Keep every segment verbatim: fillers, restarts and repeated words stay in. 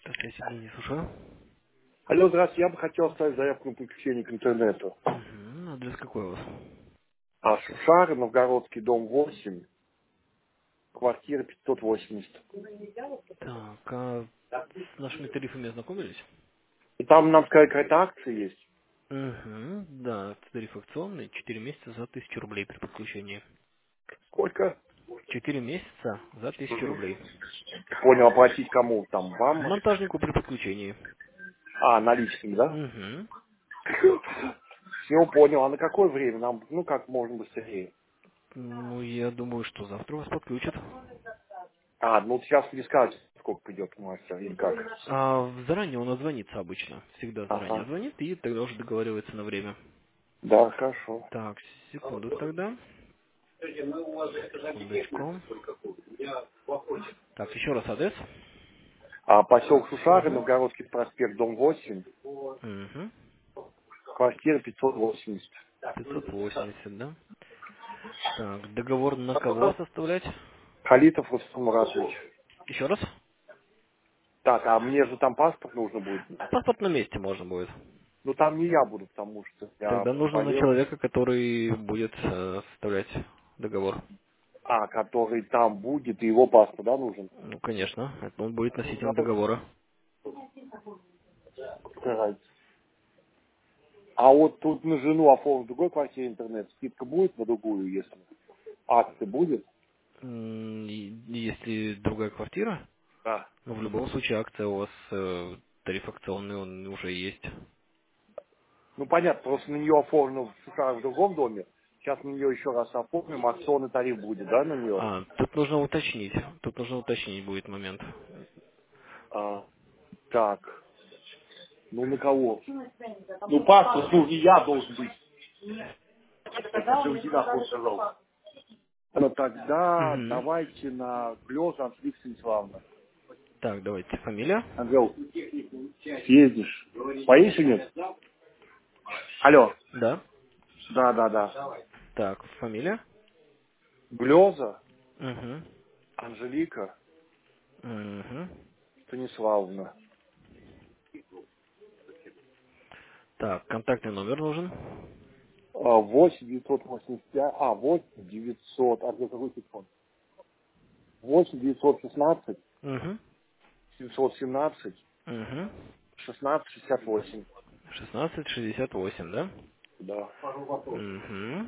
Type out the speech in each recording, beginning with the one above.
Здравствуйте, Евгений, слушаю. Алло, здравствуйте. Я бы хотел оставить заявку на подключение к интернету. Угу. Адрес какой у вас? А Шушары, Новгородский, дом восемь, квартира пятьсот восемьдесят. Так, а с нашими тарифами ознакомились? И там, нам сказать, какая-то акция есть. Угу. Да, тариф акционный, четыре месяца за тысячу рублей при подключении. Сколько? Четыре месяца за тысячу рублей. Понял, оплатить кому там? Вам? Монтажнику при подключении. А, наличными, да? Угу. Все, понял. А на какое время? Нам, ну, как можно быстрее. Ну, я думаю, что завтра вас подключат. А, ну, вот сейчас не скажете, сколько придет мастер или как. А заранее он отзвонится обычно. Всегда заранее Ага. звонит и тогда уже договаривается на время. Да, хорошо. Так, секунду тогда. Секундочку. Так, еще раз адрес. А поселок Шушары, Угу. Новгородский проспект, дом восемь, Угу. квартира пятьсот восемьдесят. пятьсот восемьдесят, да? Так, договор на кого составлять? Халитов Рустам Муратович. Еще раз? Так, а мне же там паспорт нужно будет. Паспорт на месте можно будет. Ну там не я буду, потому что я Тогда нужно на болел. человека, который будет э, составлять договор. А, который там будет, и его паспорт, да, нужен? Ну, конечно, это он будет Ну, носителем давай, договора. старайтесь. А вот тут на жену оформить в другой квартире интернет, скидка будет на другую, если акция будет? М, и Если другая квартира, Да. ну, в любом случае акция у вас, э, тариф акционный, он уже есть. Ну понятно, просто на нее оформлено в, Шушарах в другом доме. Сейчас на нее еще раз оформим, акционный тариф будет, да, на нее? А, тут нужно уточнить. Тут нужно уточнить будет момент. А, так, ну на кого? Ну паспорт, ну и я должен быть. Это же у тебя кто сказал. Ну тогда Угу. давайте на Глёза Анжелика Станиславовна. Так, давайте, фамилия? Анжел, съездишь. Боишься нет? Алло. Да. Да, да, да. Так, фамилия? Глёза Угу. Анжелика Угу. Станиславовна. Так, контактный номер нужен. А, восемь девятьсот восемьдесят пять, а, восемь девятьсот, а где какой телефон? восемь девятьсот шестнадцать Угу. семьсот семнадцать Угу. шестнадцать шестьдесят восемь. шестнадцать шестьдесят восемь, да? Да. Угу.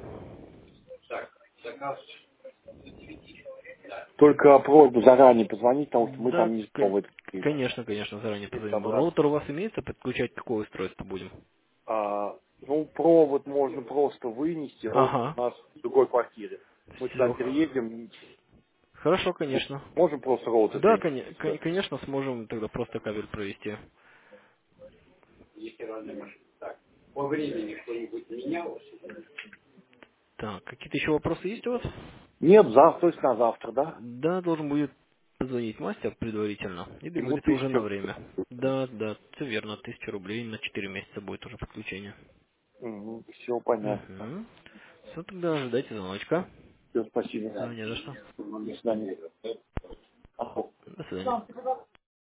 Только просьба заранее позвонить, потому что мы Да, там не кон- в этой конечно, конечно, заранее и позвоним. собраться. Роутер у вас имеется? Подключать какое устройство будем? А, ну, провод можно просто вынести, роутер Ага. у нас в другой квартире. Мы туда Все. переедем, Хорошо, конечно. можем просто роутер Да, перенести. коне- кон- конечно, сможем тогда просто кабель провести. Так, какие-то еще вопросы есть у вас? Нет, завтра, то есть на завтра, да? Да, должен будет позвонить мастер предварительно и Ему договориться уже на тысячу. время. Да, да, все верно, тысяча рублей на четыре месяца будет уже подключение. Все понятно. Угу. Все, тогда ожидайте звоночка. Все, спасибо. Да, не за что. До свидания. Алло. До свидания.